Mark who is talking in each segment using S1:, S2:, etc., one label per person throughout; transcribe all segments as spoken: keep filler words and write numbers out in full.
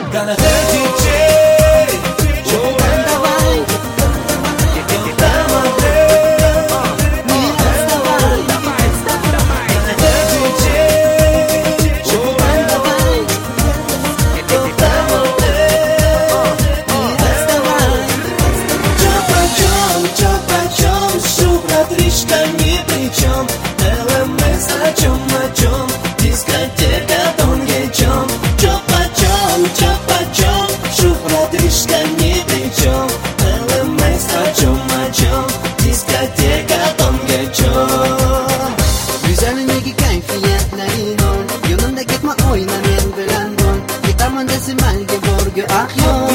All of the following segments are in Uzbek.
S1: Gonna hurt you, ни при чем. эл эм эс о чем, о чем, дискотека тонгечом. Чё почем, чё почем, шухрат ришка ни при чем. эл эм эс о чем, о чем, дискотека тонгечom.
S2: Güzelindeki kayfiyetlerin ol, yolunda gitme oyna men bilen bol. Gitaman desimalge borgu ahyon.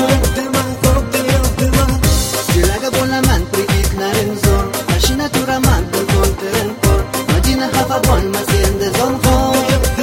S2: Gülaga bolaman prikitlerin zor, başına duraman kontrolün kor. Madina hafa bolma sende zon kor.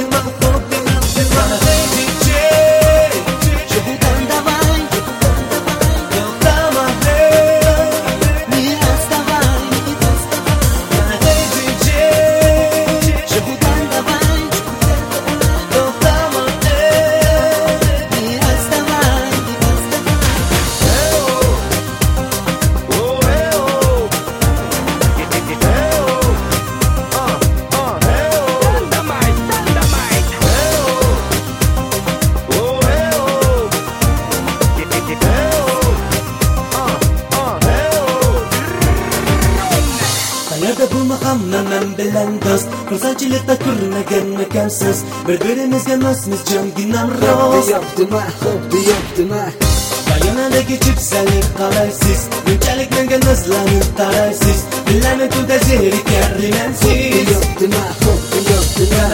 S1: Qayerda bulmaqamman men bilan do'st, xursandchilikda ko'rmagan ekansiz. Bir-birimizga nosmiz jonginam rost.
S2: Yo'qdimi, xo'pdi yo'qdimi.
S1: Bayonadagi chipsalik qalaysiz, bunchalik menga nazlanib qaraysiz. Bilaman tunda zerikar imansiz.
S2: Yo'qdimi, xo'pdi yo'qdimi.